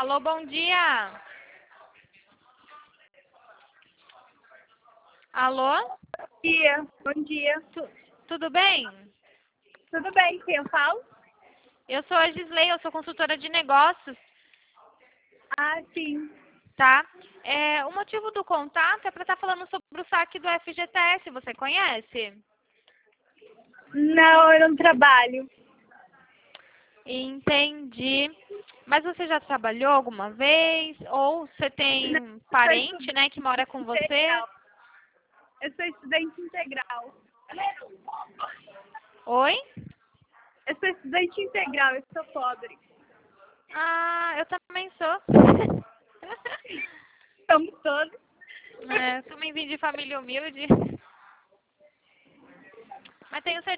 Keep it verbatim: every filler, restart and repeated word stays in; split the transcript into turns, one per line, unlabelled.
Alô, bom dia. Alô?
Bom dia, bom dia.
Tu- tudo bem?
Tudo bem, quem eu falo?
Eu sou a Gisley, eu sou consultora de negócios,
Ah, sim.
tá? É, o motivo do contato é para estar falando sobre o saque do F G T S, você conhece?
Não, eu não trabalho.
Entendi. Mas você já trabalhou alguma vez? Ou você
Não,
tem
eu sou
parente, né, que
estudante
mora com você?
integral. Eu sou estudante integral.
Oi?
Eu sou estudante integral, eu sou pobre.
Ah, eu também sou.
Somos todos.
É, eu também vim de família humilde. Mas tenho certeza